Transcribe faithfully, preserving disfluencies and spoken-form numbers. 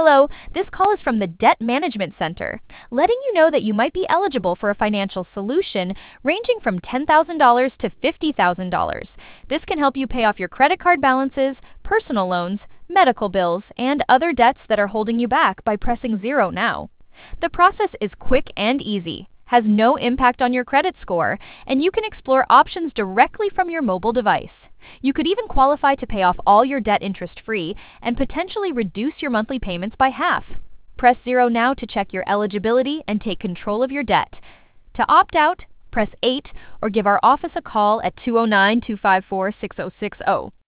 Hello, this call is from the Debt Management Center, letting you know that you might be eligible for a financial solution ranging from ten thousand dollars to fifty thousand dollars. This can help you pay off your credit card balances, personal loans, medical bills, and other debts that are holding you back by pressing zero now. The process is quick and easy, has no impact on your credit score, and you can explore options directly from your mobile device. You could even qualify to pay off all your debt interest-free and potentially reduce your monthly payments by half. Press zero now to check your eligibility and take control of your debt. To opt out, press eight or give our office a call at two oh nine, two five four, six oh six oh.